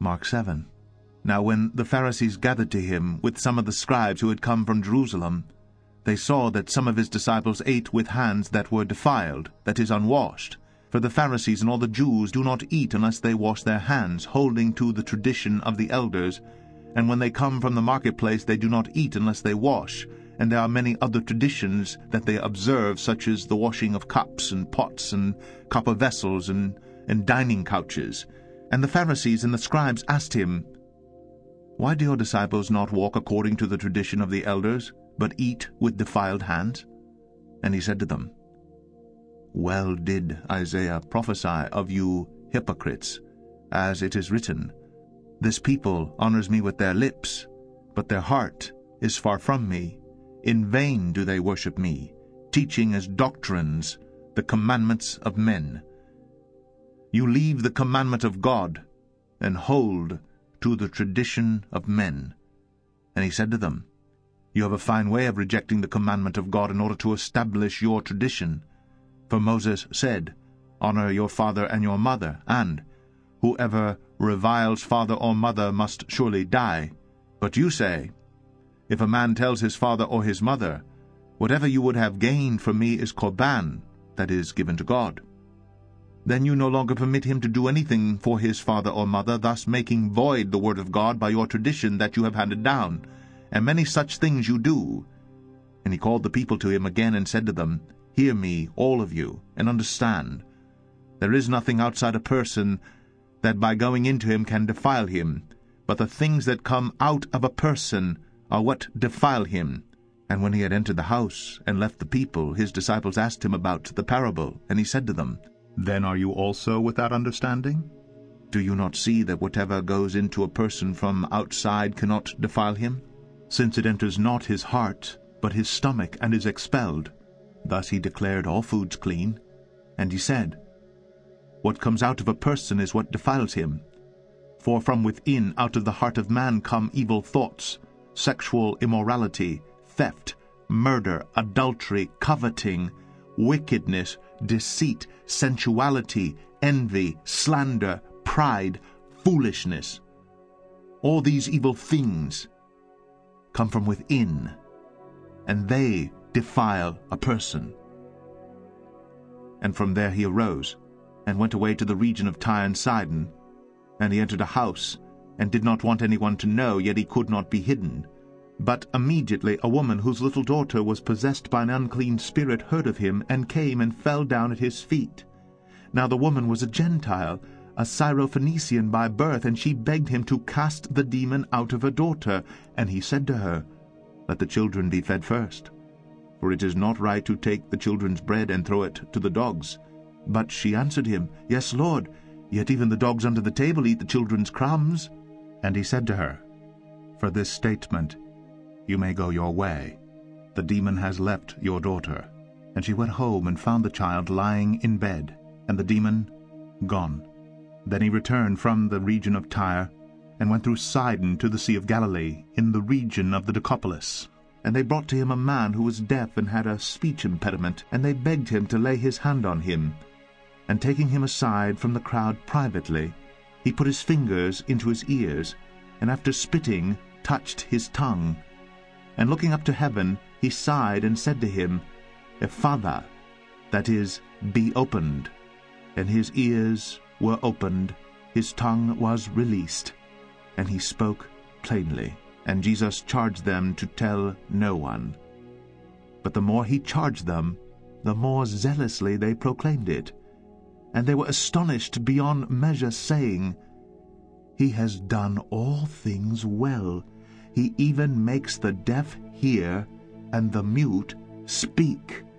Mark 7. Now when the Pharisees gathered to him with some of the scribes who had come from Jerusalem, they saw that some of his disciples ate with hands that were defiled, that is, unwashed. For the Pharisees and all the Jews do not eat unless they wash their hands, holding to the tradition of the elders. And when they come from the marketplace, they do not eat unless they wash. And there are many other traditions that they observe, such as the washing of cups and pots and copper vessels and dining couches. And the Pharisees and the scribes asked him, Why do your disciples not walk according to the tradition of the elders, but eat with defiled hands? And he said to them, Well did Isaiah prophesy of you hypocrites, as it is written, This people honors me with their lips, but their heart is far from me. In vain do they worship me, teaching as doctrines the commandments of men. You leave the commandment of God, and hold to the tradition of men. And he said to them, You have a fine way of rejecting the commandment of God in order to establish your tradition. For Moses said, Honor your father and your mother, and whoever reviles father or mother must surely die. But you say, If a man tells his father or his mother, Whatever you would have gained from me is korban, that is, given to God, then you no longer permit him to do anything for his father or mother, thus making void the word of God by your tradition that you have handed down. And many such things you do. And he called the people to him again and said to them, Hear me, all of you, and understand. There is nothing outside a person that by going into him can defile him, but the things that come out of a person are what defile him. And when he had entered the house and left the people, his disciples asked him about the parable, and he said to them, Then are you also without understanding? Do you not see that whatever goes into a person from outside cannot defile him, since it enters not his heart, but his stomach, and is expelled? Thus he declared all foods clean. And he said, What comes out of a person is what defiles him. For from within, out of the heart of man, come evil thoughts, sexual immorality, theft, murder, adultery, coveting, wickedness, deceit, sensuality, envy, slander, pride, foolishness. All these evil things come from within, and they defile a person. And from there he arose, and went away to the region of Tyre and Sidon. And he entered a house, and did not want anyone to know, yet he could not be hidden. But immediately a woman whose little daughter was possessed by an unclean spirit heard of him, and came and fell down at his feet. Now the woman was a Gentile, a Syrophoenician by birth, and she begged him to cast the demon out of her daughter. And he said to her, Let the children be fed first, for it is not right to take the children's bread and throw it to the dogs. But she answered him, Yes, Lord, yet even the dogs under the table eat the children's crumbs. And he said to her, For this statement you may go your way. The demon has left your daughter. And she went home and found the child lying in bed, and the demon gone. Then he returned from the region of Tyre, and went through Sidon to the Sea of Galilee, in the region of the Decapolis. And they brought to him a man who was deaf and had a speech impediment, and they begged him to lay his hand on him. And taking him aside from the crowd privately, he put his fingers into his ears, and after spitting, touched his tongue. And looking up to heaven, he sighed and said to him, Ephphatha, that is, be opened. And his ears were opened, his tongue was released, and he spoke plainly. And Jesus charged them to tell no one. But the more he charged them, the more zealously they proclaimed it. And they were astonished beyond measure, saying, He has done all things well. He even makes the deaf hear, and the mute speak.